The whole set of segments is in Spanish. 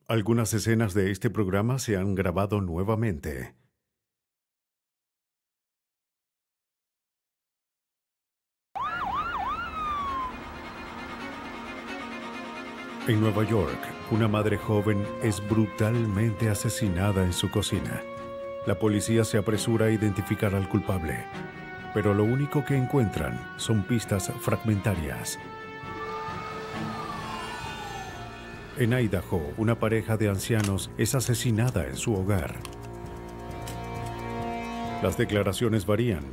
Algunas escenas de este programa se han grabado nuevamente. En Nueva York, una madre joven es brutalmente asesinada en su cocina. La policía se apresura a identificar al culpable, pero lo único que encuentran son pistas fragmentarias. En Idaho, una pareja de ancianos es asesinada en su hogar. Las declaraciones varían.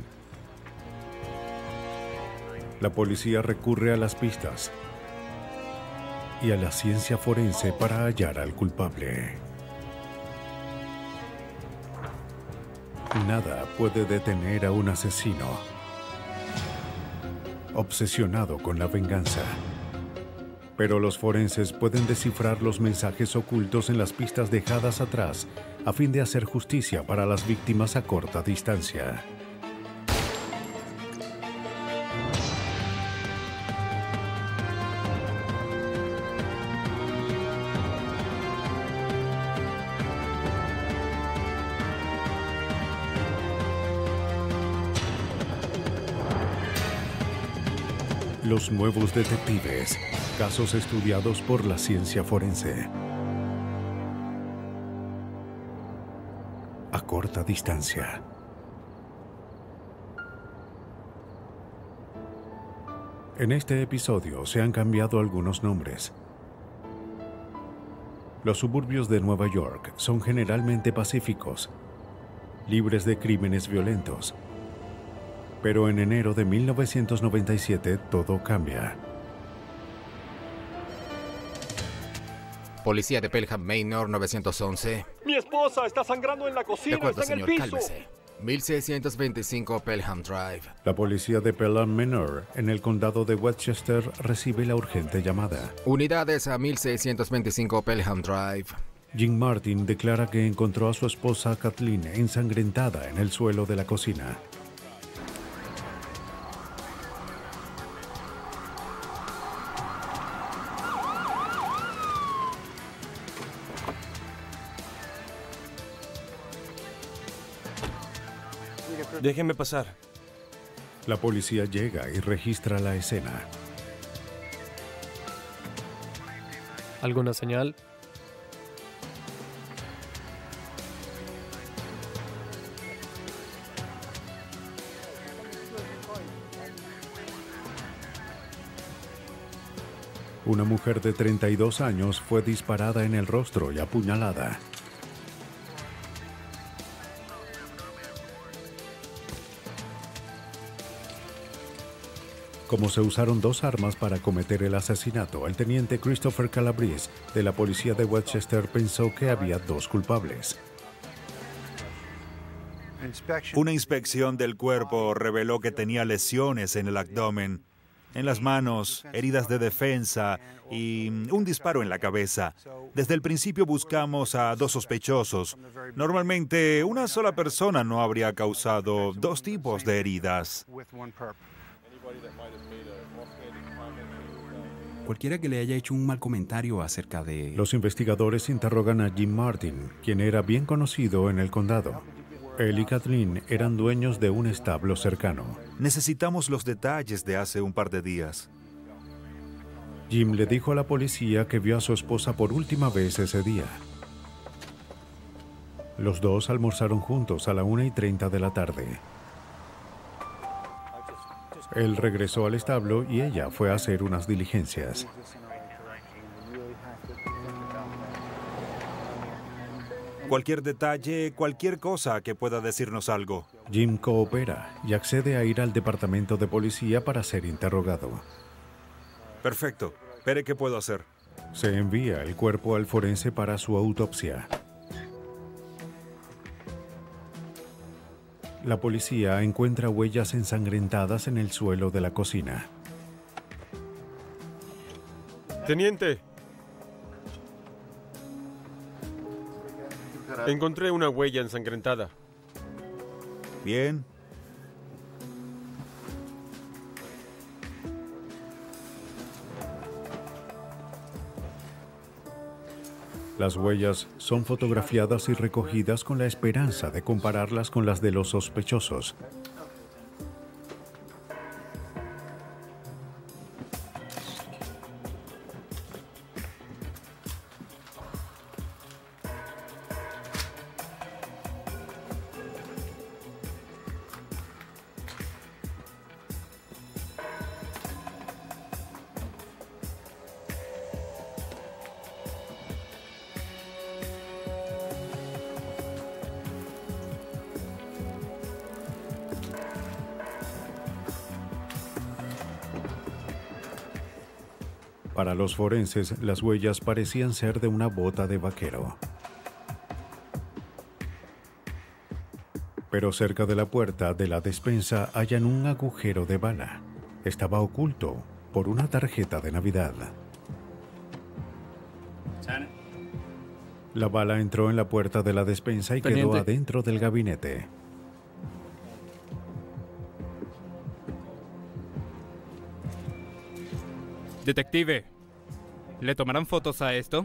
La policía recurre a las pistas y a la ciencia forense para hallar al culpable. Nada puede detener a un asesino obsesionado con la venganza. Pero los forenses pueden descifrar los mensajes ocultos en las pistas dejadas atrás a fin de hacer justicia para las víctimas a corta distancia. Los nuevos detectives, casos estudiados por la ciencia forense. A corta distancia. En este episodio se han cambiado algunos nombres. Los suburbios de Nueva York son generalmente pacíficos, libres de crímenes violentos. Pero en enero de 1997 todo cambia. Policía de Pelham Manor 911. Mi esposa está sangrando en la De cocina, acuerdo, está en el señor, piso. cálmese. 1625 Pelham Drive. La policía de Pelham Manor, en el condado de Westchester, recibe la urgente llamada. Unidades a 1625 Pelham Drive. Jim Martin declara que encontró a su esposa Kathleen ensangrentada en el suelo de la cocina. Déjenme pasar. La policía llega y registra la escena. ¿Alguna señal? Una mujer de 32 años fue disparada en el rostro y apuñalada. Como se usaron dos armas para cometer el asesinato, el teniente Christopher Calabrese de la policía de Westchester pensó que había dos culpables. Una inspección del cuerpo reveló que tenía lesiones en el abdomen, en las manos, heridas de defensa y un disparo en la cabeza. Desde el principio buscamos a dos sospechosos. Normalmente, una sola persona no habría causado dos tipos de heridas. Cualquiera que le haya hecho un mal comentario acerca de... Los investigadores interrogan a Jim Martin, quien era bien conocido en el condado. Él y Kathleen eran dueños de un establo cercano. Necesitamos los detalles de hace un par de días. Jim le dijo a la policía que vio a su esposa por última vez ese día. Los dos almorzaron juntos a la 1:30 de la tarde. Él regresó al establo y ella fue a hacer unas diligencias. Cualquier detalle, cualquier cosa que pueda decirnos algo. Jim coopera y accede a ir al departamento de policía para ser interrogado. Perfecto. Veré qué puedo hacer. Se envía el cuerpo al forense para su autopsia. La policía encuentra huellas ensangrentadas en el suelo de la cocina. Teniente. Encontré una huella ensangrentada. Bien. Las huellas son fotografiadas y recogidas con la esperanza de compararlas con las de los sospechosos. Para los forenses, las huellas parecían ser de una bota de vaquero. Pero cerca de la puerta de la despensa hallan un agujero de bala. Estaba oculto por una tarjeta de Navidad. La bala entró en la puerta de la despensa y quedó adentro del gabinete. Detective, ¿le tomarán fotos a esto?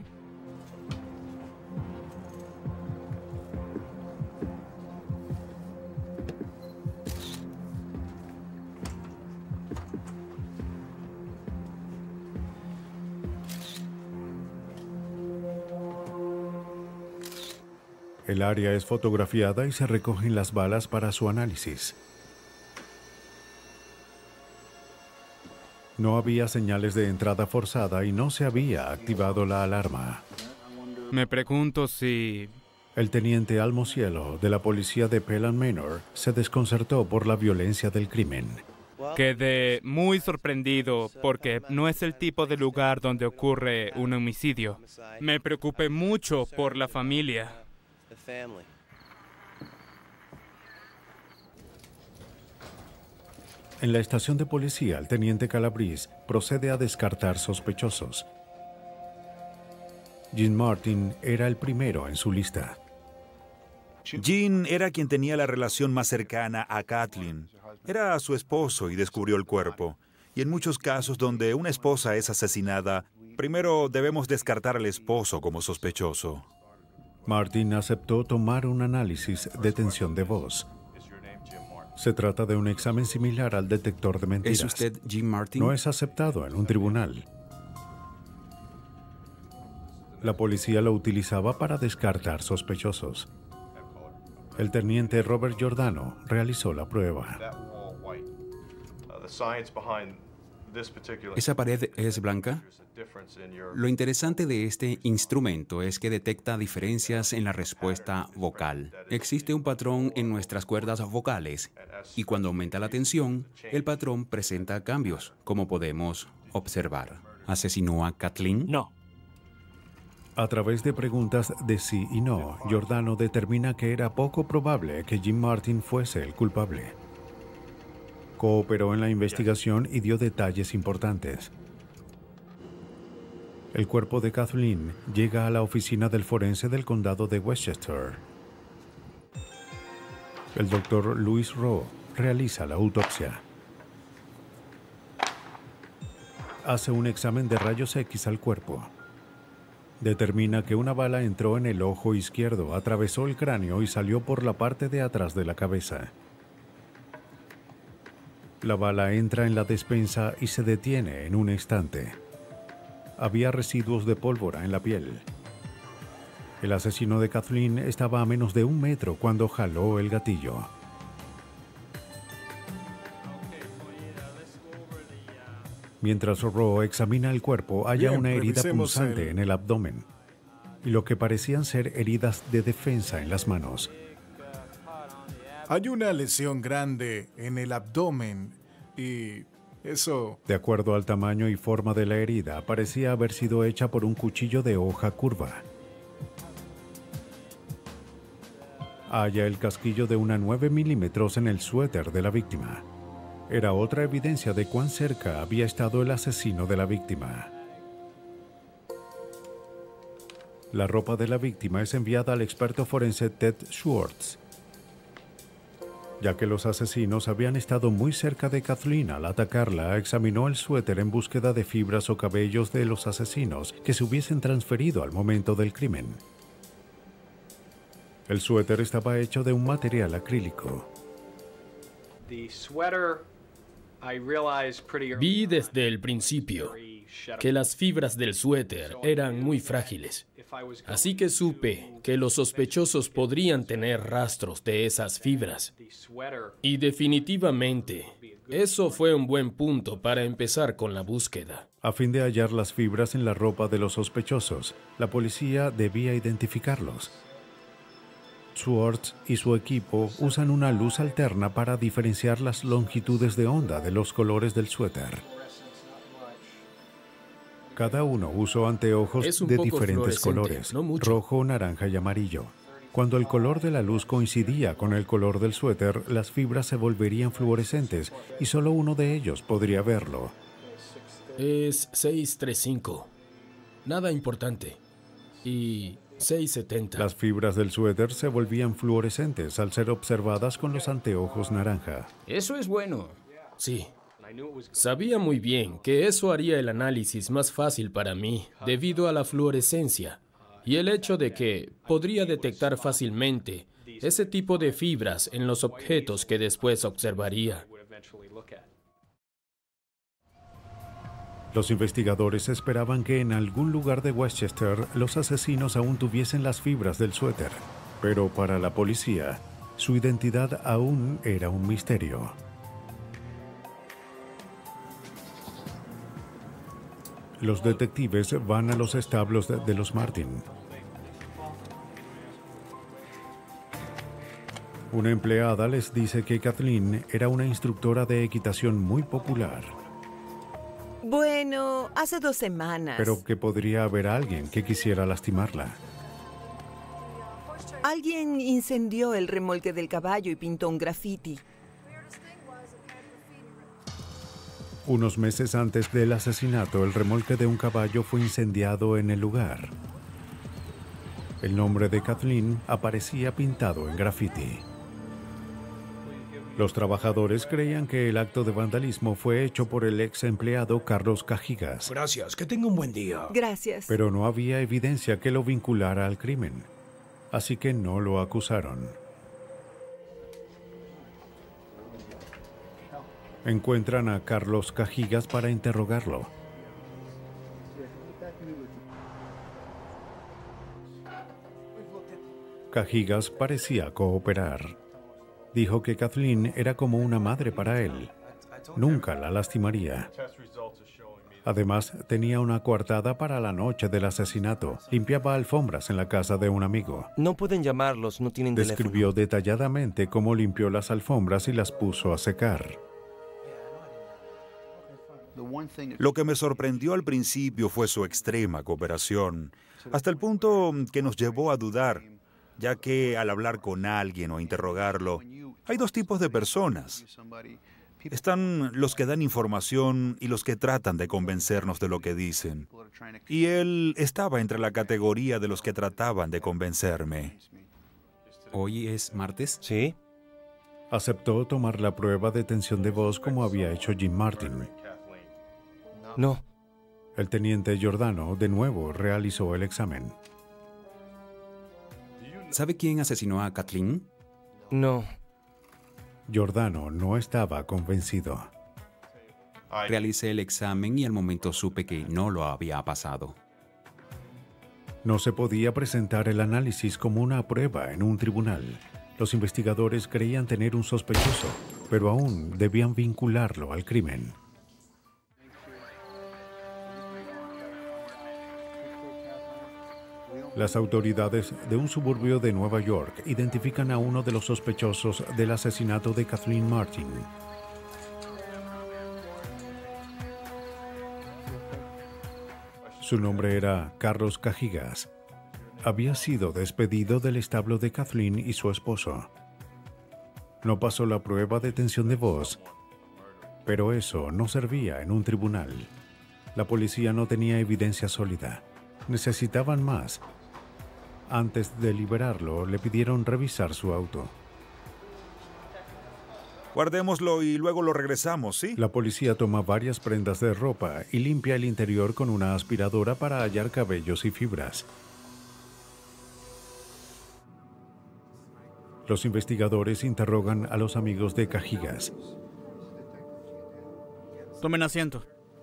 El área es fotografiada y se recogen las balas para su análisis. No había señales de entrada forzada y no se había activado la alarma. Me pregunto si... El teniente Almocielo de la policía de Pelham Manor se desconcertó por la violencia del crimen. Quedé muy sorprendido porque no es el tipo de lugar donde ocurre un homicidio. Me preocupé mucho por la familia. En la estación de policía, el teniente Calabrese procede a descartar sospechosos. Jean Martin era el primero en su lista. Jean era quien tenía la relación más cercana a Kathleen. Era su esposo y descubrió el cuerpo. Y en muchos casos donde una esposa es asesinada, primero debemos descartar al esposo como sospechoso. Martin aceptó tomar un análisis de tensión de voz. Se trata de un examen similar al detector de mentiras. ¿Es usted Jim Martin? No es aceptado en un tribunal. La policía lo utilizaba para descartar sospechosos. El teniente Robert Giordano realizó la prueba. ¿Esa pared es blanca? Lo interesante de este instrumento es que detecta diferencias en la respuesta vocal. Existe un patrón en nuestras cuerdas vocales y cuando aumenta la tensión, el patrón presenta cambios, como podemos observar. ¿Asesinó a Kathleen? No. A través de preguntas de sí y no, Giordano determina que era poco probable que Jim Martin fuese el culpable. Cooperó en la investigación y dio detalles importantes. El cuerpo de Kathleen llega a la oficina del forense del condado de Westchester. El doctor Louis Rowe realiza la autopsia. Hace un examen de rayos X al cuerpo. Determina que una bala entró en el ojo izquierdo, atravesó el cráneo y salió por la parte de atrás de la cabeza. La bala entra en la despensa y se detiene en un instante. Había residuos de pólvora en la piel. El asesino de Kathleen estaba a menos de 1 metro cuando jaló el gatillo. Mientras Rowe examina el cuerpo, halla una herida punzante en el abdomen y lo que parecían ser heridas de defensa en las manos. Hay una lesión grande en el abdomen y eso... De acuerdo al tamaño y forma de la herida, parecía haber sido hecha por un cuchillo de hoja curva. Halla el casquillo de una 9 milímetros en el suéter de la víctima. Era otra evidencia de cuán cerca había estado el asesino de la víctima. La ropa de la víctima es enviada al experto forense Ted Schwartz. Ya que los asesinos habían estado muy cerca de Kathleen al atacarla, examinó el suéter en búsqueda de fibras o cabellos de los asesinos que se hubiesen transferido al momento del crimen. El suéter estaba hecho de un material acrílico. Vi desde el principio que las fibras del suéter eran muy frágiles. Así que supe que los sospechosos podrían tener rastros de esas fibras. Y definitivamente, eso fue un buen punto para empezar con la búsqueda. A fin de hallar las fibras en la ropa de los sospechosos, la policía debía identificarlos. Schwartz y su equipo usan una luz alterna para diferenciar las longitudes de onda de los colores del suéter. Cada uno usó anteojos de diferentes colores, rojo, naranja y amarillo. Cuando el color de la luz coincidía con el color del suéter, las fibras se volverían fluorescentes y solo uno de ellos podría verlo. Es 635. Nada importante. Y 670. Las fibras del suéter se volvían fluorescentes al ser observadas con los anteojos naranja. Eso es bueno. Sí. Sabía muy bien que eso haría el análisis más fácil para mí debido a la fluorescencia y el hecho de que podría detectar fácilmente ese tipo de fibras en los objetos que después observaría. Los investigadores esperaban que en algún lugar de Westchester los asesinos aún tuviesen las fibras del suéter, pero para la policía, su identidad aún era un misterio. Los detectives van a los establos de los Martin. Una empleada les dice que Kathleen era una instructora de equitación muy popular. Bueno, hace 2 semanas. Pero que podría haber alguien que quisiera lastimarla. Alguien incendió el remolque del caballo y pintó un graffiti. Unos meses antes del asesinato, el remolque de un caballo fue incendiado en el lugar. El nombre de Kathleen aparecía pintado en graffiti. Los trabajadores creían que el acto de vandalismo fue hecho por el ex empleado Carlos Cajigas. Gracias, que tenga un buen día. Gracias. Pero no había evidencia que lo vinculara al crimen, así que no lo acusaron. Encuentran a Carlos Cajigas para interrogarlo. Cajigas parecía cooperar. Dijo que Kathleen era como una madre para él. Nunca la lastimaría. Además, tenía una coartada para la noche del asesinato. Limpiaba alfombras en la casa de un amigo. No pueden llamarlos, no tienen teléfono. Describió detalladamente cómo limpió las alfombras y las puso a secar. Lo que me sorprendió al principio fue su extrema cooperación, hasta el punto que nos llevó a dudar, ya que al hablar con alguien o interrogarlo, hay 2 tipos de personas. Están los que dan información y los que tratan de convencernos de lo que dicen. Y él estaba entre la categoría de los que trataban de convencerme. ¿Hoy es martes? Sí. Aceptó tomar la prueba de tensión de voz como había hecho Jim Martin. No. El teniente Giordano de nuevo realizó el examen. ¿Sabe quién asesinó a Kathleen? No. Giordano no estaba convencido. Realicé el examen y al momento supe que no lo había pasado. No se podía presentar el análisis como una prueba en un tribunal. Los investigadores creían tener un sospechoso, pero aún debían vincularlo al crimen. Las autoridades de un suburbio de Nueva York identifican a uno de los sospechosos del asesinato de Kathleen Martin. Su nombre era Carlos Cajigas. Había sido despedido del establo de Kathleen y su esposo. No pasó la prueba de tensión de voz, pero eso no servía en un tribunal. La policía no tenía evidencia sólida. Necesitaban más. Antes de liberarlo, le pidieron revisar su auto. Guardémoslo y luego lo regresamos, ¿sí? La policía toma varias prendas de ropa y limpia el interior con una aspiradora para hallar cabellos y fibras. Los investigadores interrogan a los amigos de Cajigas. Tomen asiento.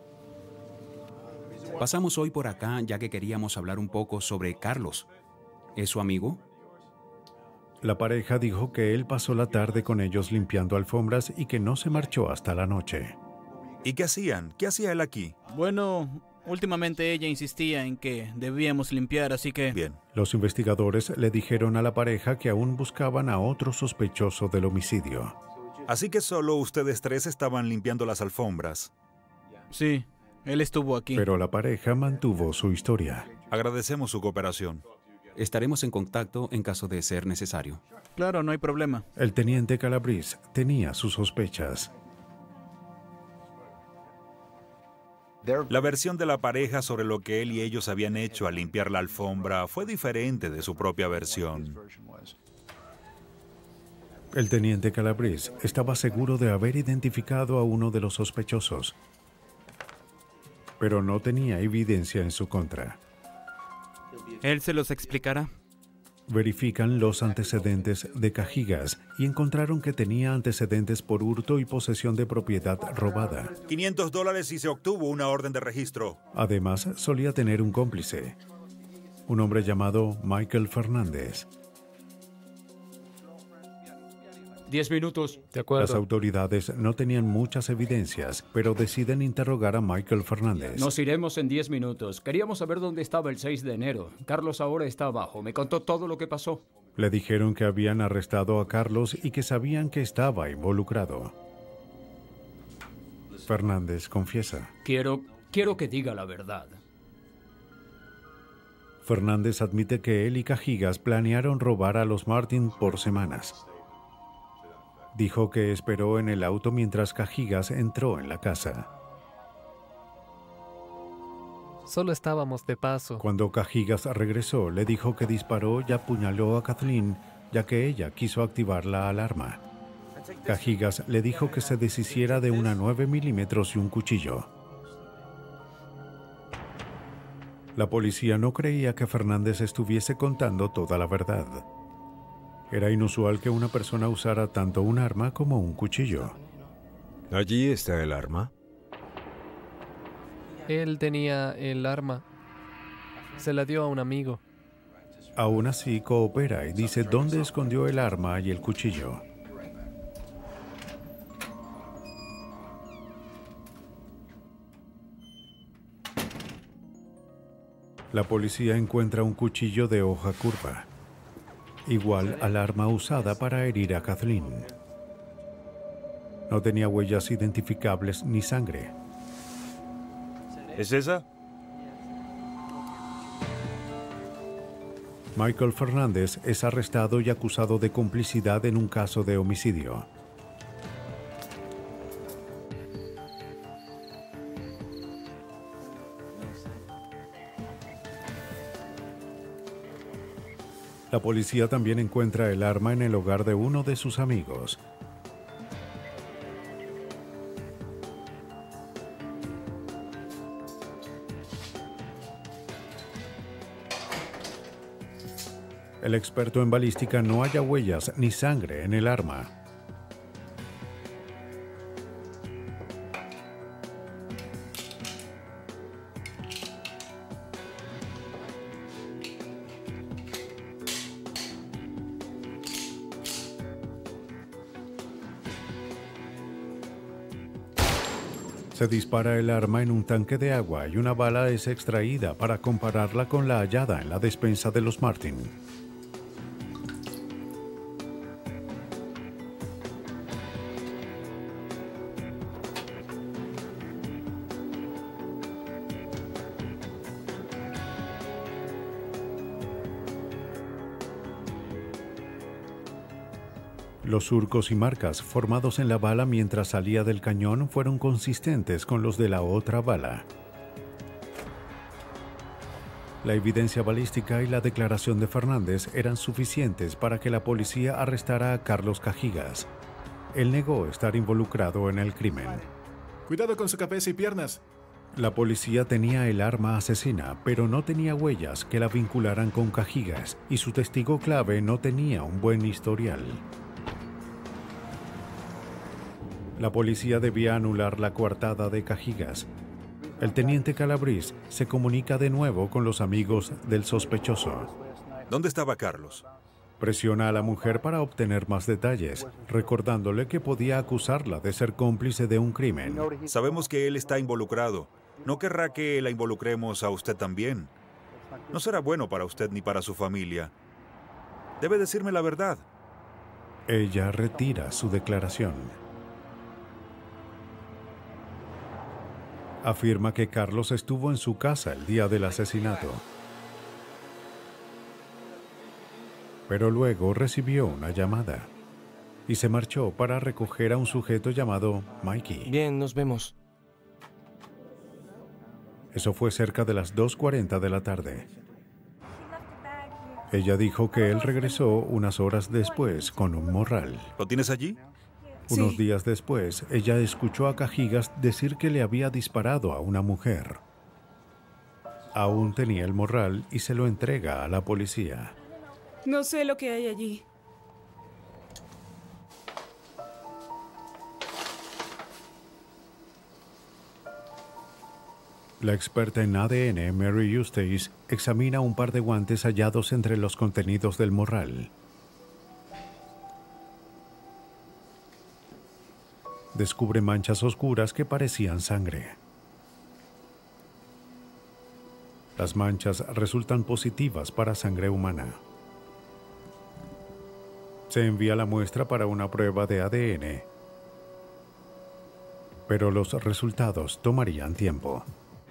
Pasamos hoy por acá ya que queríamos hablar un poco sobre Carlos. ¿Es su amigo? La pareja dijo que él pasó la tarde con ellos limpiando alfombras y que no se marchó hasta la noche. ¿Y qué hacían? ¿Qué hacía él aquí? Bueno, últimamente ella insistía en que debíamos limpiar, así que... Bien. Los investigadores le dijeron a la pareja que aún buscaban a otro sospechoso del homicidio. Así que solo ustedes tres estaban limpiando las alfombras. Sí, él estuvo aquí. Pero la pareja mantuvo su historia. Agradecemos su cooperación. Estaremos en contacto en caso de ser necesario. Claro, no hay problema. El teniente Calabrese tenía sus sospechas. La versión de la pareja sobre lo que él y ellos habían hecho al limpiar la alfombra fue diferente de su propia versión. El teniente Calabrese estaba seguro de haber identificado a uno de los sospechosos, pero no tenía evidencia en su contra. Él se los explicará. Verifican los antecedentes de Cajigas y encontraron que tenía antecedentes por hurto y posesión de propiedad robada. $500 y se obtuvo una orden de registro. Además, solía tener un cómplice, un hombre llamado Michael Fernández. 10 minutos. De acuerdo. Las autoridades no tenían muchas evidencias, pero deciden interrogar a Michael Fernández. Nos iremos en 10 minutos. Queríamos saber dónde estaba el 6 de enero. Carlos ahora está abajo. Me contó todo lo que pasó. Le dijeron que habían arrestado a Carlos y que sabían que estaba involucrado. Fernández confiesa. Quiero que diga la verdad. Fernández admite que él y Cajigas planearon robar a los Martin por semanas. Dijo que esperó en el auto mientras Cajigas entró en la casa. Solo estábamos de paso. Cuando Cajigas regresó, le dijo que disparó y apuñaló a Kathleen, ya que ella quiso activar la alarma. Cajigas le dijo que se deshiciera de una 9 milímetros y un cuchillo. La policía no creía que Fernández estuviese contando toda la verdad. Era inusual que una persona usara tanto un arma como un cuchillo. ¿Allí está el arma? Él tenía el arma. Se la dio a un amigo. Aún así, coopera y dice dónde escondió el arma y el cuchillo. La policía encuentra un cuchillo de hoja curva, igual al arma usada para herir a Kathleen. No tenía huellas identificables ni sangre. ¿Es esa? Michael Fernández es arrestado y acusado de complicidad en un caso de homicidio. La policía también encuentra el arma en el hogar de uno de sus amigos. El experto en balística no halla huellas ni sangre en el arma. Se dispara el arma en un tanque de agua y una bala es extraída para compararla con la hallada en la despensa de los Martin. Los surcos y marcas formados en la bala mientras salía del cañón fueron consistentes con los de la otra bala. La evidencia balística y la declaración de Fernández eran suficientes para que la policía arrestara a Carlos Cajigas. él negó estar involucrado en el crimen. Cuidado con su cabeza y piernas. La policía tenía el arma asesina, pero no tenía huellas que la vincularan con Cajigas, y su testigo clave no tenía un buen historial. La policía debía anular la coartada de Cajigas. El teniente Calabrese se comunica de nuevo con los amigos del sospechoso. ¿Dónde estaba Carlos? Presiona a la mujer para obtener más detalles, recordándole que podía acusarla de ser cómplice de un crimen. Sabemos que él está involucrado. ¿No querrá que la involucremos a usted también? No será bueno para usted ni para su familia. Debe decirme la verdad. Ella retira su declaración. Afirma que Carlos estuvo en su casa el día del asesinato. Pero luego recibió una llamada y se marchó para recoger a un sujeto llamado Mikey. Bien, nos vemos. Eso fue cerca de las 2:40 de la tarde. Ella dijo que él regresó unas horas después con un morral. ¿Lo tienes allí? Unos días después, ella escuchó a Cajigas decir que le había disparado a una mujer. Aún tenía el morral y se lo entrega a la policía. No sé lo que hay allí. La experta en ADN, Mary Eustace, examina un par de guantes hallados entre los contenidos del morral. Descubre manchas oscuras que parecían sangre. Las manchas resultan positivas para sangre humana. Se envía la muestra para una prueba de ADN, pero los resultados tomarían tiempo.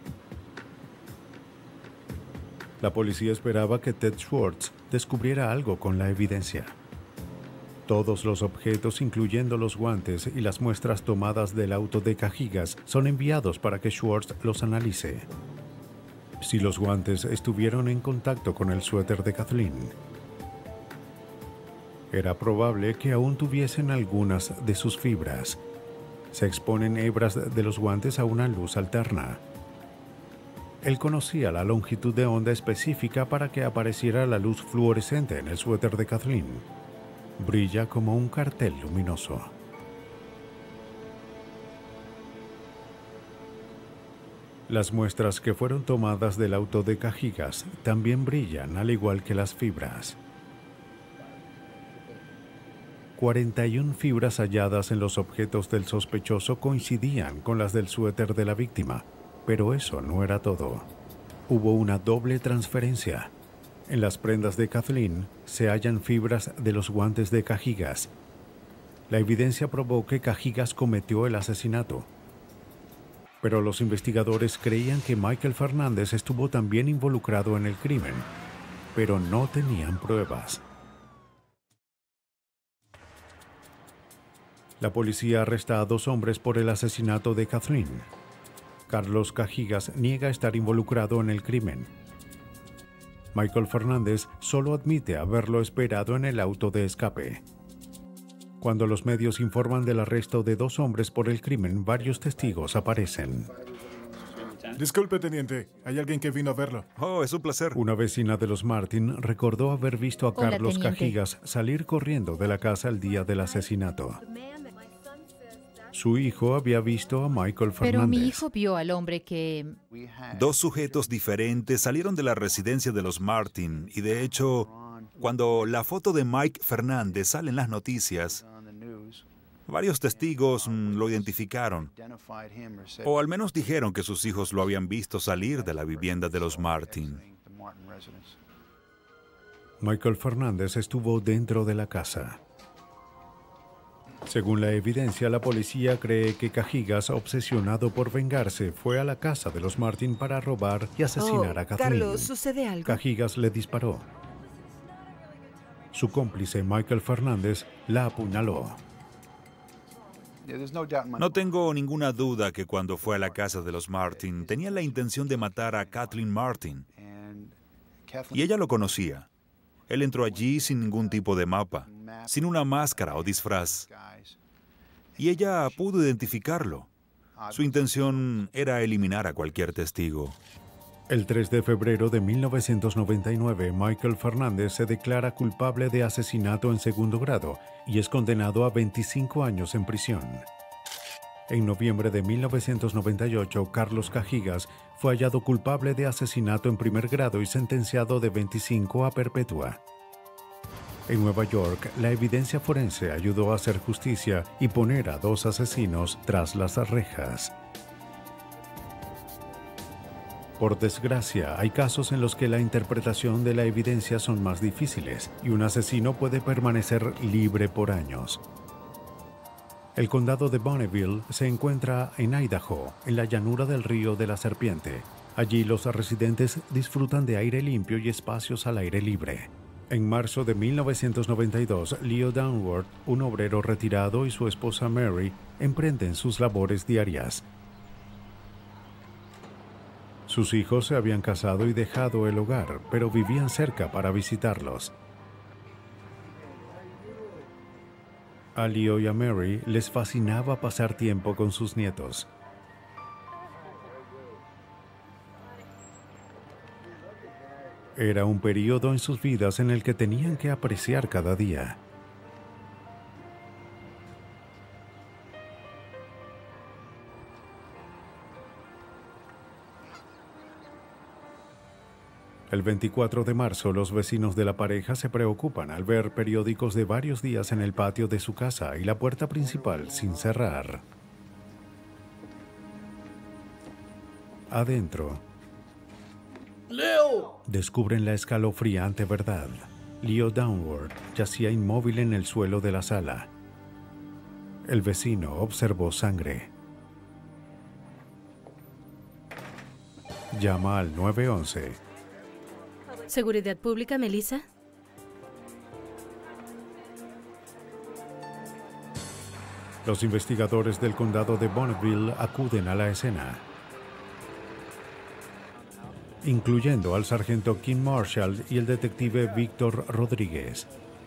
La policía esperaba que Ted Schwartz descubriera algo con la evidencia. Todos los objetos, incluyendo los guantes y las muestras tomadas del auto de Cajigas, son enviados para que Schwartz los analice. Si los guantes estuvieron en contacto con el suéter de Kathleen, era probable que aún tuviesen algunas de sus fibras. Se exponen hebras de los guantes a una luz alterna. Él conocía la longitud de onda específica para que apareciera la luz fluorescente en el suéter de Kathleen. Brilla como un cartel luminoso. Las muestras que fueron tomadas del auto de Cajigas también brillan, al igual que las fibras. 41 fibras halladas en los objetos del sospechoso coincidían con las del suéter de la víctima, pero eso no era todo. Hubo una doble transferencia. En las prendas de Kathleen se hallan fibras de los guantes de Cajigas. La evidencia probó que Cajigas cometió el asesinato. Pero los investigadores creían que Michael Fernández estuvo también involucrado en el crimen, pero no tenían pruebas. La policía arresta a 2 hombres por el asesinato de Kathleen. Carlos Cajigas niega estar involucrado en el crimen. Michael Fernández solo admite haberlo esperado en el auto de escape. Cuando los medios informan del arresto de 2 hombres por el crimen, varios testigos aparecen. Disculpe, teniente. ¿Hay alguien que vino a verlo? Oh, es un placer. Una vecina de los Martin recordó haber visto a Hola, Carlos teniente. Cajigas salir corriendo de la casa el día del asesinato. Su hijo había visto a Michael Fernández. Pero mi hijo vio al hombre que... 2 sujetos diferentes salieron de la residencia de los Martin y, de hecho, cuando la foto de Mike Fernández sale en las noticias, varios testigos lo identificaron, o al menos dijeron que sus hijos lo habían visto salir de la vivienda de los Martin. Michael Fernández estuvo dentro de la casa. Según la evidencia, la policía cree que Cajigas, obsesionado por vengarse, fue a la casa de los Martin para robar y asesinar a Kathleen. Carlos, ¿sucede algo? Cajigas le disparó. Su cómplice, Michael Fernández, la apuñaló. No tengo ninguna duda que cuando fue a la casa de los Martin tenía la intención de matar a Kathleen Martin. Y ella lo conocía. Él entró allí sin ningún tipo de mapa, sin una máscara o disfraz. y ella pudo identificarlo. Su intención era eliminar a cualquier testigo. El 3 de febrero de 1999, Michael Fernández se declara culpable de asesinato en segundo grado y es condenado a 25 años en prisión. En noviembre de 1998, Carlos Cajigas fue hallado culpable de asesinato en primer grado y sentenciado de 25 a perpetua. En Nueva York, la evidencia forense ayudó a hacer justicia y poner a 2 asesinos tras las rejas. Por desgracia, hay casos en los que la interpretación de la evidencia son más difíciles y un asesino puede permanecer libre por años. El condado de Bonneville se encuentra en Idaho, en la llanura del río de la Serpiente. Allí los residentes disfrutan de aire limpio y espacios al aire libre. En marzo de 1992, Leo Downward, un obrero retirado, y su esposa Mary emprenden sus labores diarias. Sus hijos se habían casado y dejado el hogar, pero vivían cerca para visitarlos. A Leo y a Mary les fascinaba pasar tiempo con sus nietos. Era un periodo en sus vidas en el que tenían que apreciar cada día. El 24 de marzo, los vecinos de la pareja se preocupan al ver periódicos de varios días en el patio de su casa y la puerta principal sin cerrar. Adentro, ¡Leo! descubren la escalofriante verdad. Leo Downward yacía inmóvil en el suelo de la sala. El vecino observó sangre. Llama al 911. ¿Seguridad Pública, Melissa? Los investigadores del condado de Bonneville acuden a la escena, incluyendo al sargento Kim Marshall y el detective Víctor Rodríguez.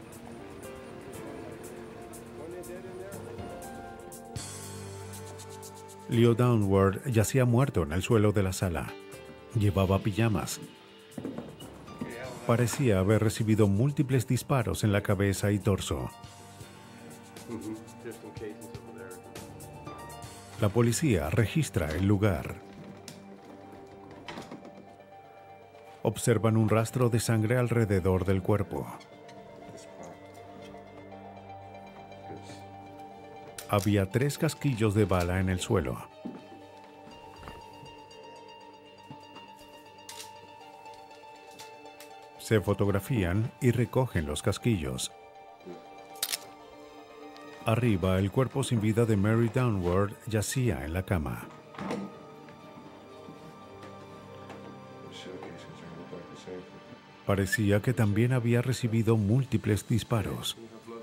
Leo Downward yacía muerto en el suelo de la sala. Llevaba pijamas. Parecía haber recibido múltiples disparos en la cabeza y torso. La policía registra el lugar. Observan un rastro de sangre alrededor del cuerpo. Había 3 casquillos de bala en el suelo. Se fotografían y recogen los casquillos. Arriba, el cuerpo sin vida de Mary Downward yacía en la cama. Parecía que también había recibido múltiples disparos.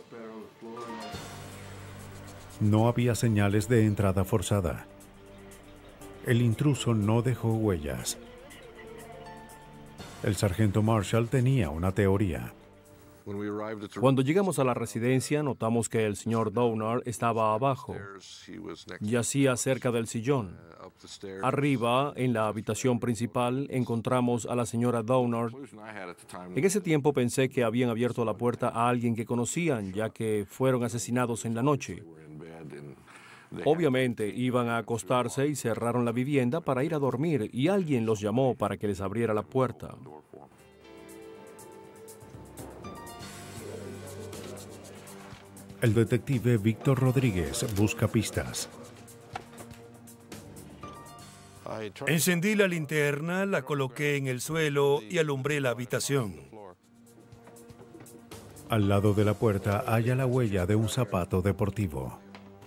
No había señales de entrada forzada. El intruso no dejó huellas. El sargento Marshall tenía una teoría. Cuando llegamos a la residencia, notamos que el señor Downard estaba abajo. Yacía cerca del sillón. Arriba, en la habitación principal, encontramos a la señora Downard. En ese tiempo pensé que habían abierto la puerta a alguien que conocían, ya que fueron asesinados en la noche. Obviamente iban a acostarse y cerraron la vivienda para ir a dormir, y alguien los llamó para que les abriera la puerta. El detective Víctor Rodríguez busca pistas. Encendí la linterna, la coloqué en el suelo y alumbré la habitación. Al lado de la puerta halla la huella de un zapato deportivo.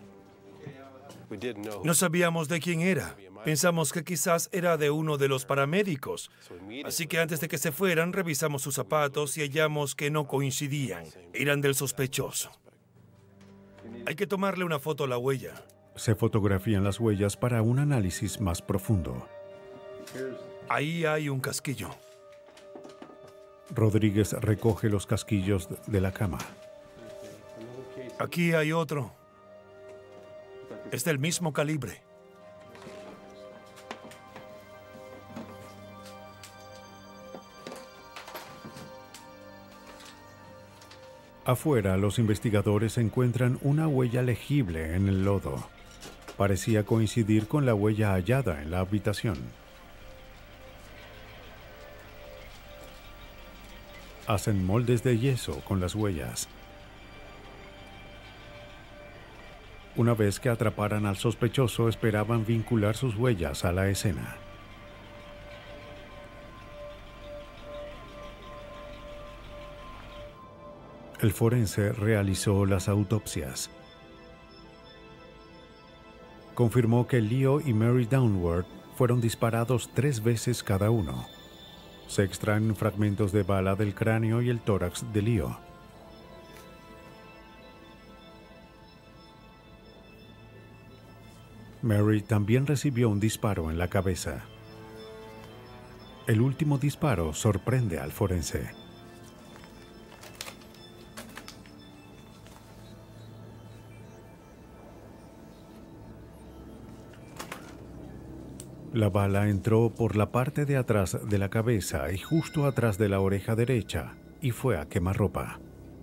No sabíamos de quién era. Pensamos que quizás era de uno de los paramédicos. Así que antes de que se fueran, revisamos sus zapatos y hallamos que no coincidían. Eran del sospechoso. Hay que tomarle una foto a la huella. Se fotografían las huellas para un análisis más profundo. Ahí hay un casquillo. Rodríguez recoge los casquillos de la cama. Aquí hay otro. Es del mismo calibre. Afuera, los investigadores encuentran una huella legible en el lodo. Parecía coincidir con la huella hallada en la habitación. Hacen moldes de yeso con las huellas. Una vez que atraparan al sospechoso, esperaban vincular sus huellas a la escena. El forense realizó las autopsias. Confirmó que Leo y Mary Downward fueron disparados 3 veces cada uno. Se extraen fragmentos de bala del cráneo y el tórax de Leo. Mary también recibió un disparo en la cabeza. El último disparo sorprende al forense. La bala entró por la parte de atrás de la cabeza y justo atrás de la oreja derecha, y fue a quemarropa.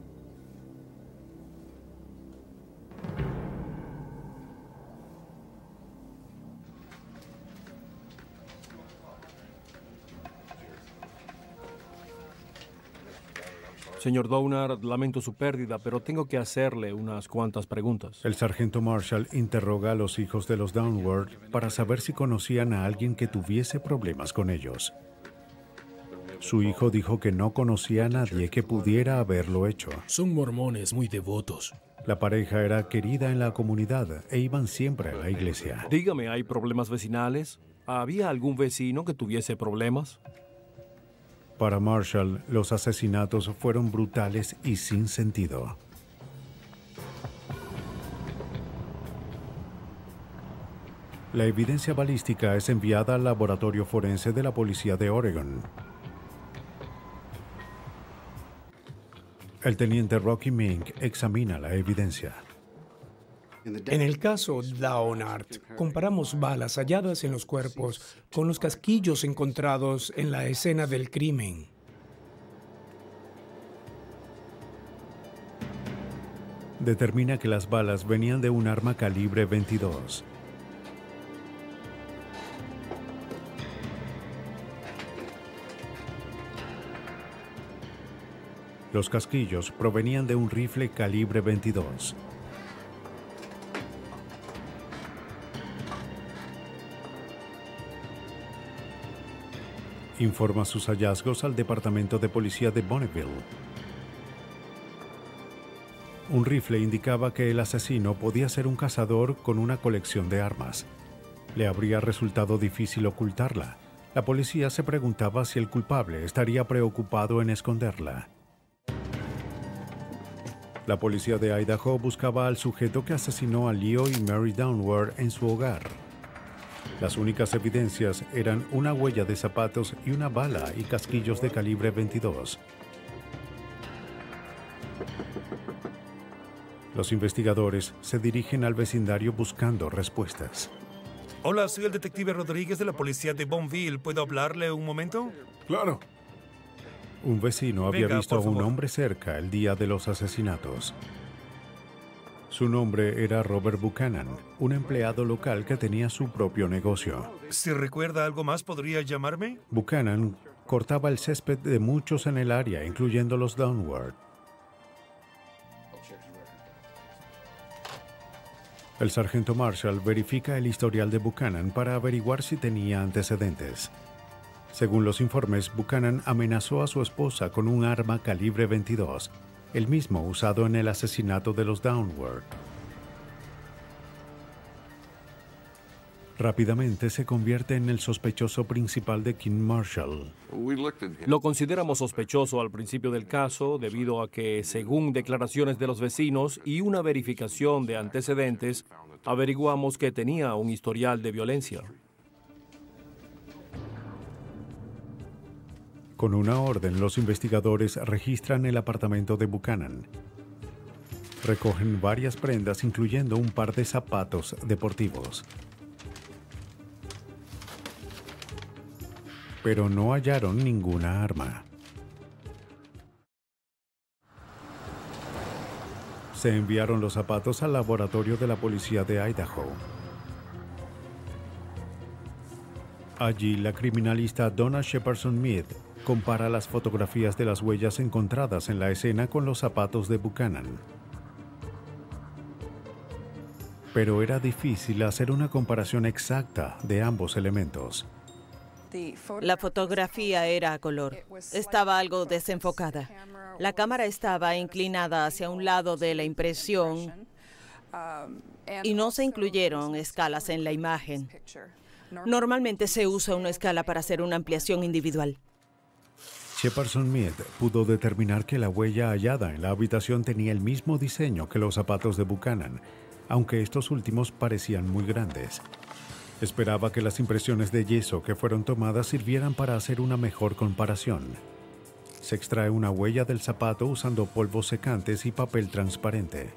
Señor Downard, lamento su pérdida, pero tengo que hacerle unas cuantas preguntas. El sargento Marshall interroga a los hijos de los Downward para saber si conocían a alguien que tuviese problemas con ellos. Su hijo dijo que no conocía a nadie que pudiera haberlo hecho. Son mormones muy devotos. La pareja era querida en la comunidad e iban siempre a la iglesia. Dígame, ¿hay problemas vecinales? ¿Había algún vecino que tuviese problemas? Para Marshall, los asesinatos fueron brutales y sin sentido. La evidencia balística es enviada al laboratorio forense de la policía de Oregon. El teniente Rocky Mink examina la evidencia. En el caso Downard, comparamos balas halladas en los cuerpos con los casquillos encontrados en la escena del crimen. Determina que las balas venían de un arma calibre 22. Los casquillos provenían de un rifle calibre 22. Informa sus hallazgos al Departamento de Policía de Bonneville. Un rifle indicaba que el asesino podía ser un cazador con una colección de armas. Le habría resultado difícil ocultarla. La policía se preguntaba si el culpable estaría preocupado en esconderla. La policía de Idaho buscaba al sujeto que asesinó a Leo y Mary Downward en su hogar. Las únicas evidencias eran una huella de zapatos y una bala y casquillos de calibre 22. Los investigadores se dirigen al vecindario buscando respuestas. Hola, soy el detective Rodríguez de la policía de Bonneville. ¿Puedo hablarle un momento? Claro. Un vecino había Venga, visto a por un favor. hombre cerca el día de los asesinatos. Su nombre era Robert Buchanan, un empleado local que tenía su propio negocio. Si recuerda algo más, ¿podría llamarme? Buchanan cortaba el césped de muchos en el área, incluyendo los Downward. El sargento Marshall verifica el historial de Buchanan para averiguar si tenía antecedentes. Según los informes, Buchanan amenazó a su esposa con un arma calibre 22, el mismo usado en el asesinato de los Downward. Rápidamente se convierte en el sospechoso principal de King Marshall. Lo consideramos sospechoso al principio del caso debido a que, según declaraciones de los vecinos y una verificación de antecedentes, averiguamos que tenía un historial de violencia. Con una orden, los investigadores registran el apartamento de Buchanan. Recogen varias prendas, incluyendo un par de zapatos deportivos. Pero no hallaron ninguna arma. Se enviaron los zapatos al laboratorio de la policía de Idaho. Allí, la criminalista Donna Shepardson-Mead compara las fotografías de las huellas encontradas en la escena con los zapatos de Buchanan. Pero era difícil hacer una comparación exacta de ambos elementos. La fotografía era a color. Estaba algo desenfocada. La cámara estaba inclinada hacia un lado de la impresión y no se incluyeron escalas en la imagen. Normalmente se usa una escala para hacer una ampliación individual. Shepardson-Mead pudo determinar que la huella hallada en la habitación tenía el mismo diseño que los zapatos de Buchanan, aunque estos últimos parecían muy grandes. Esperaba que las impresiones de yeso que fueron tomadas sirvieran para hacer una mejor comparación. Se extrae una huella del zapato usando polvos secantes y papel transparente.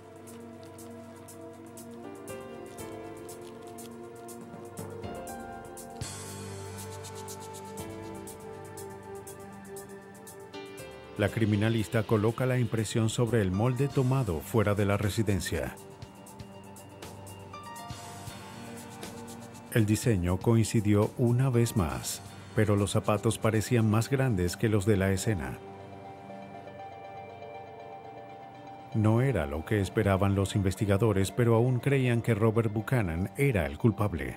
La criminalista coloca la impresión sobre el molde tomado fuera de la residencia. El diseño coincidió una vez más, pero los zapatos parecían más grandes que los de la escena. No era lo que esperaban los investigadores, pero aún creían que Robert Buchanan era el culpable.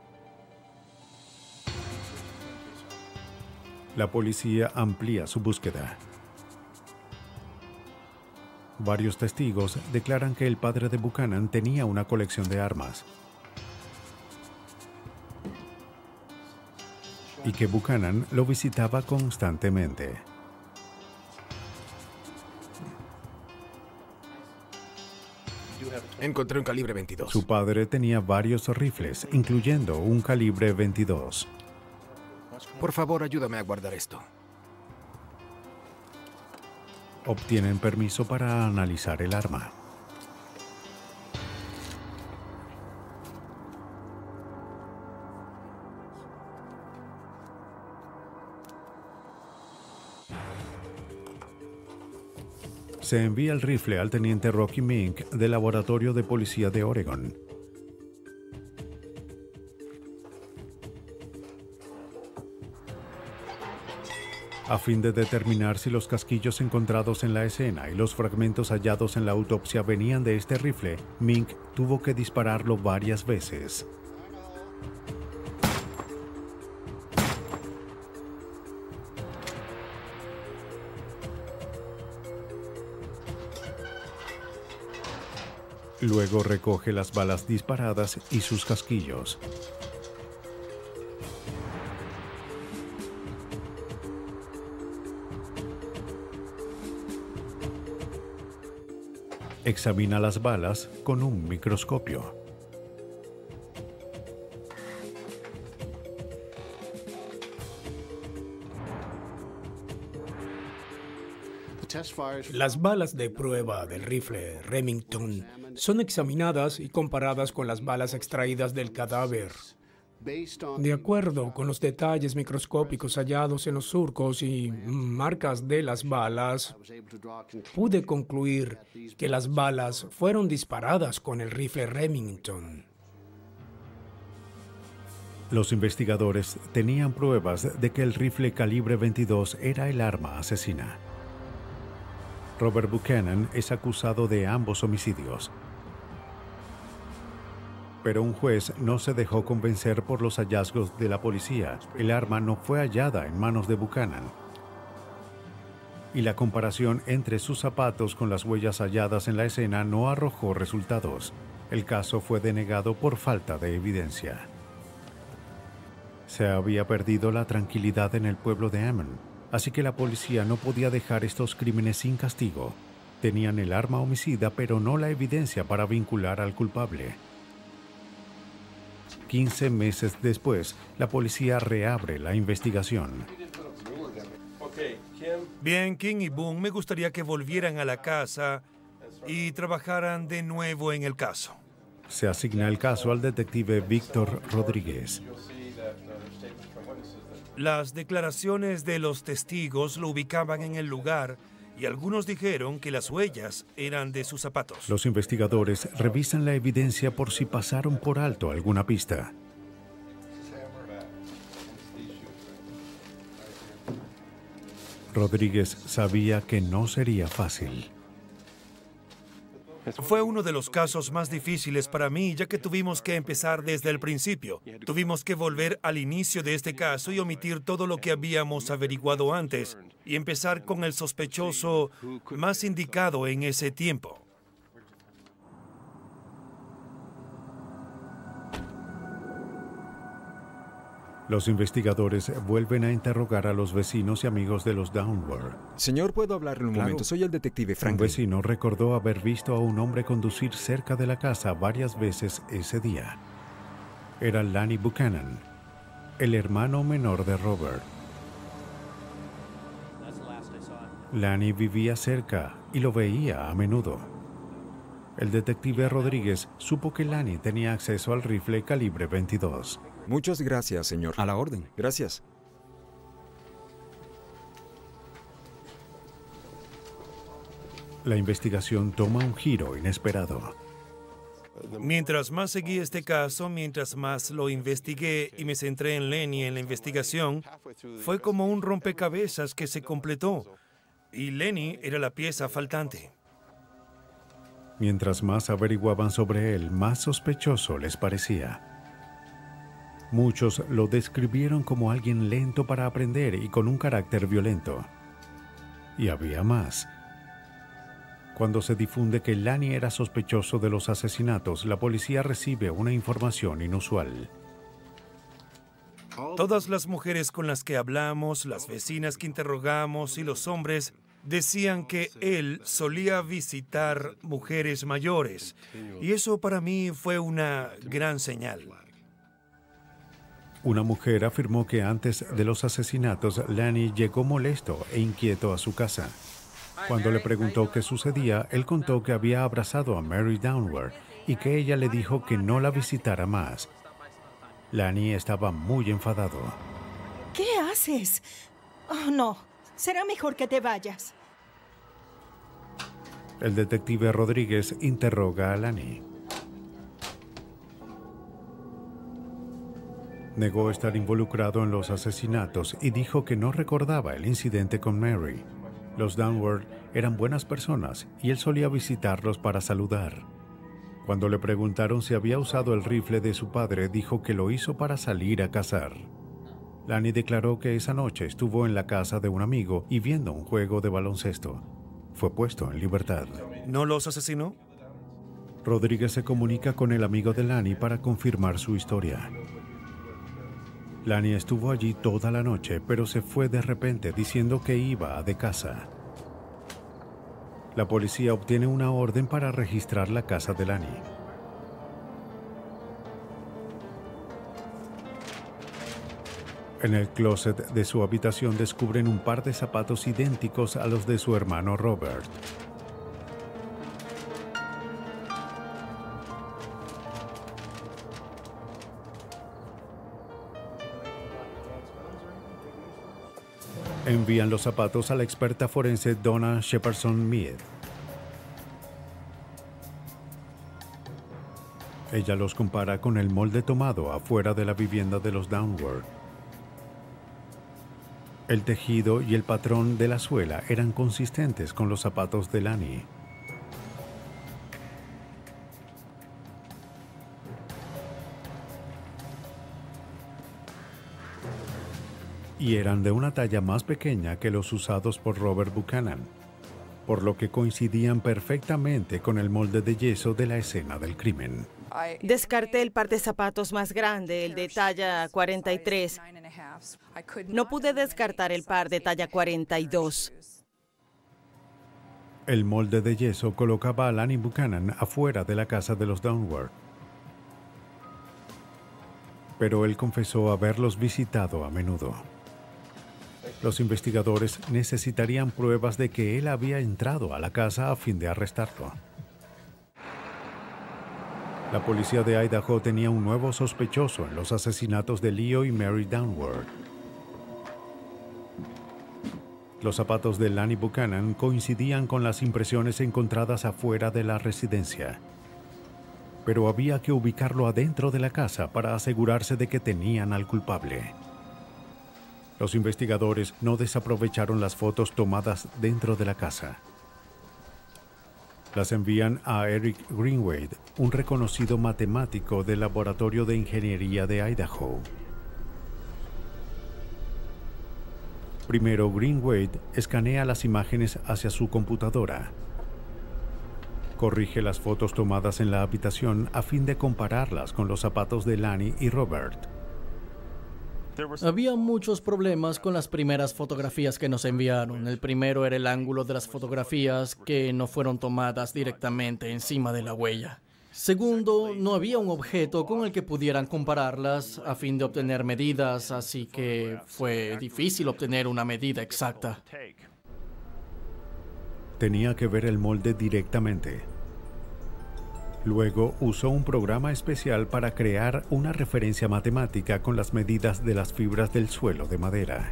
La policía amplía su búsqueda. Varios testigos declaran que el padre de Buchanan tenía una colección de armas y que Buchanan lo visitaba constantemente. Encontré un calibre 22. Su padre tenía varios rifles, incluyendo un calibre 22. Por favor, ayúdame a guardar esto. Obtienen permiso para analizar el arma. Se envía el rifle al teniente Rocky Mink del Laboratorio de Policía de Oregon. A fin de determinar si los casquillos encontrados en la escena y los fragmentos hallados en la autopsia venían de este rifle, Mink tuvo que dispararlo varias veces. Luego recoge las balas disparadas y sus casquillos. Examina las balas con un microscopio. Las balas de prueba del rifle Remington son examinadas y comparadas con las balas extraídas del cadáver. De acuerdo con los detalles microscópicos hallados en los surcos y marcas de las balas, pude concluir que las balas fueron disparadas con el rifle Remington. Los investigadores tenían pruebas de que el rifle calibre 22 era el arma asesina. Robert Buchanan es acusado de ambos homicidios. Pero un juez no se dejó convencer por los hallazgos de la policía. El arma no fue hallada en manos de Buchanan. Y la comparación entre sus zapatos con las huellas halladas en la escena no arrojó resultados. El caso fue denegado por falta de evidencia. Se había perdido la tranquilidad en el pueblo de Ammon, así que la policía no podía dejar estos crímenes sin castigo. Tenían el arma homicida, pero no la evidencia para vincular al culpable. 15 meses después, la policía reabre la investigación. Bien, King y Boone, me gustaría que volvieran a la casa y trabajaran de nuevo en el caso. Se asigna el caso al detective Víctor Rodríguez. Las declaraciones de los testigos lo ubicaban en el lugar y algunos dijeron que las huellas eran de sus zapatos. Los investigadores revisan la evidencia por si pasaron por alto alguna pista. Rodríguez sabía que no sería fácil. Fue uno de los casos más difíciles para mí, ya que tuvimos que empezar desde el principio. Tuvimos que volver al inicio de este caso y omitir todo lo que habíamos averiguado antes y empezar con el sospechoso más indicado en ese tiempo. Los investigadores vuelven a interrogar a los vecinos y amigos de los Downward. Señor, ¿puedo hablarle un momento? Soy el detective Un Franklin. vecino recordó haber visto a un hombre conducir cerca de la casa varias veces ese día. Era Lanny Buchanan, el hermano menor de Robert. Lanny vivía cerca y lo veía a menudo. El detective Rodríguez supo que Lanny tenía acceso al rifle calibre 22. Muchas gracias, señor. A la orden. Gracias. La investigación toma un giro inesperado. Mientras más seguí este caso, mientras más lo investigué y me centré en Lenny en la investigación, fue como un rompecabezas que se completó. Y Lenny era la pieza faltante. Mientras más averiguaban sobre él, más sospechoso les parecía. Muchos lo describieron como alguien lento para aprender y con un carácter violento. Y había más. Cuando se difunde que Lanny era sospechoso de los asesinatos, la policía recibe una información inusual. Todas las mujeres con las que hablamos, las vecinas que interrogamos y los hombres decían que él solía visitar mujeres mayores. Y eso para mí fue una gran señal. Una mujer afirmó que antes de los asesinatos, Lanny llegó molesto e inquieto a su casa. Cuando le preguntó qué sucedía, él contó que había abrazado a Mary Downward y que ella le dijo que no la visitara más. Lanny estaba muy enfadado. ¿Qué haces? Oh, no. Será mejor que te vayas. El detective Rodríguez interroga a Lanny. Negó estar involucrado en los asesinatos y dijo que no recordaba el incidente con Mary. Los Downward eran buenas personas y él solía visitarlos para saludar. Cuando le preguntaron si había usado el rifle de su padre, dijo que lo hizo para salir a cazar. Lanny declaró que esa noche estuvo en la casa de un amigo y viendo un juego de baloncesto. Fue puesto en libertad. ¿No los asesinó? Rodríguez se comunica con el amigo de Lanny para confirmar su historia. Lanny estuvo allí toda la noche, pero se fue de repente diciendo que iba de casa. La policía obtiene una orden para registrar la casa de Lanny. En el closet de su habitación descubren un par de zapatos idénticos a los de su hermano Robert. Envían los zapatos a la experta forense Donna Shepardson-Mead. Ella los compara con el molde tomado afuera de la vivienda de los Downward. El tejido y el patrón de la suela eran consistentes con los zapatos de Lanny. Y eran de una talla más pequeña que los usados por Robert Buchanan, por lo que coincidían perfectamente con el molde de yeso de la escena del crimen. Descarté el par de zapatos más grande, el de talla 43. No pude descartar el par de talla 42. El molde de yeso colocaba a Lanny Buchanan afuera de la casa de los Downward. Pero él confesó haberlos visitado a menudo. Los investigadores necesitarían pruebas de que él había entrado a la casa a fin de arrestarlo. La policía de Idaho tenía un nuevo sospechoso en los asesinatos de Leo y Mary Downward. Los zapatos de Lanny Buchanan coincidían con las impresiones encontradas afuera de la residencia. Pero había que ubicarlo adentro de la casa para asegurarse de que tenían al culpable. Los investigadores no desaprovecharon las fotos tomadas dentro de la casa. Las envían a Eric Greenwade, un reconocido matemático del Laboratorio de Ingeniería de Idaho. Primero, Greenwade escanea las imágenes hacia su computadora. Corrige las fotos tomadas en la habitación a fin de compararlas con los zapatos de Lanny y Robert. Había muchos problemas con las primeras fotografías que nos enviaron. El primero era el ángulo de las fotografías que no fueron tomadas directamente encima de la huella. Segundo, no había un objeto con el que pudieran compararlas a fin de obtener medidas, así que fue difícil obtener una medida exacta. Tenía que ver el molde directamente. Luego usó un programa especial para crear una referencia matemática con las medidas de las fibras del suelo de madera.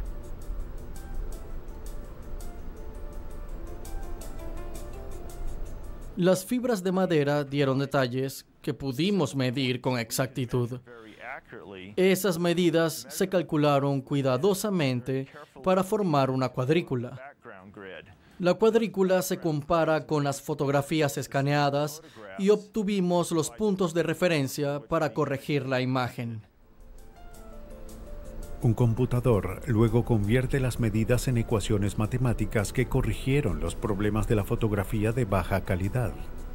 Las fibras de madera dieron detalles que pudimos medir con exactitud. Esas medidas se calcularon cuidadosamente para formar una cuadrícula. La cuadrícula se compara con las fotografías escaneadas y obtuvimos los puntos de referencia para corregir la imagen. Un computador luego convierte las medidas en ecuaciones matemáticas que corrigieron los problemas de la fotografía de baja calidad.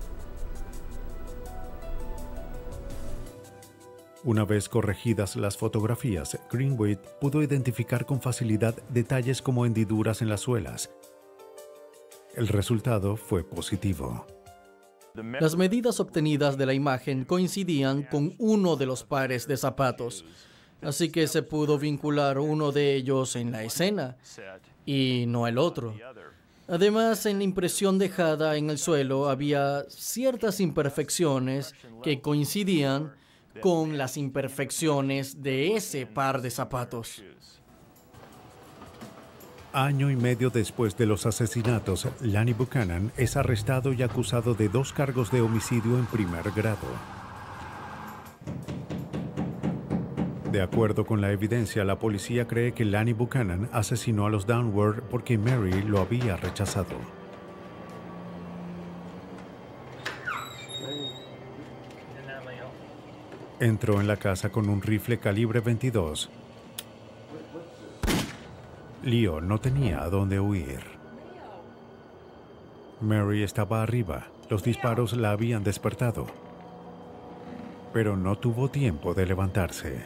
Una vez corregidas las fotografías, Greenwade pudo identificar con facilidad detalles como hendiduras en las suelas. El resultado fue positivo. Las medidas obtenidas de la imagen coincidían con uno de los pares de zapatos, así que se pudo vincular uno de ellos en la escena y no el otro. Además, en la impresión dejada en el suelo había ciertas imperfecciones que coincidían con las imperfecciones de ese par de zapatos. Año y medio después de los asesinatos, Lanny Buchanan es arrestado y acusado de 2 cargos de homicidio en primer grado. De acuerdo con la evidencia, la policía cree que Lanny Buchanan asesinó a los Downward porque Mary lo había rechazado. Entró en la casa con un rifle calibre 22. Leo no tenía a dónde huir. Mary estaba arriba. Los disparos la habían despertado. Pero no tuvo tiempo de levantarse.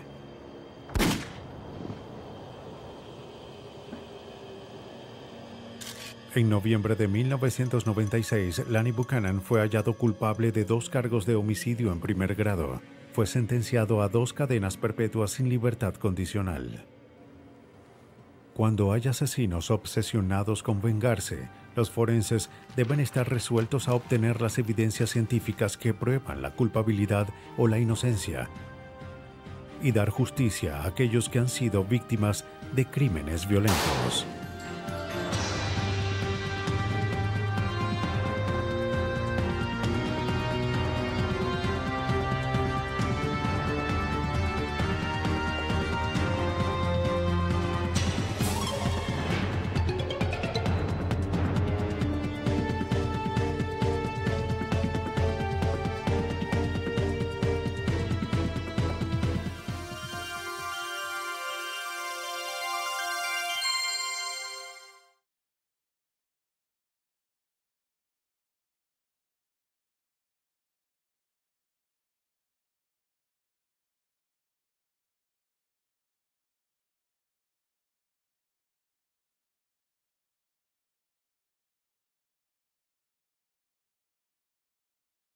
En noviembre de 1996, Lanny Buchanan fue hallado culpable de 2 cargos de homicidio en primer grado. Fue sentenciado a 2 cadenas perpetuas sin libertad condicional. Cuando hay asesinos obsesionados con vengarse, los forenses deben estar resueltos a obtener las evidencias científicas que prueban la culpabilidad o la inocencia y dar justicia a aquellos que han sido víctimas de crímenes violentos.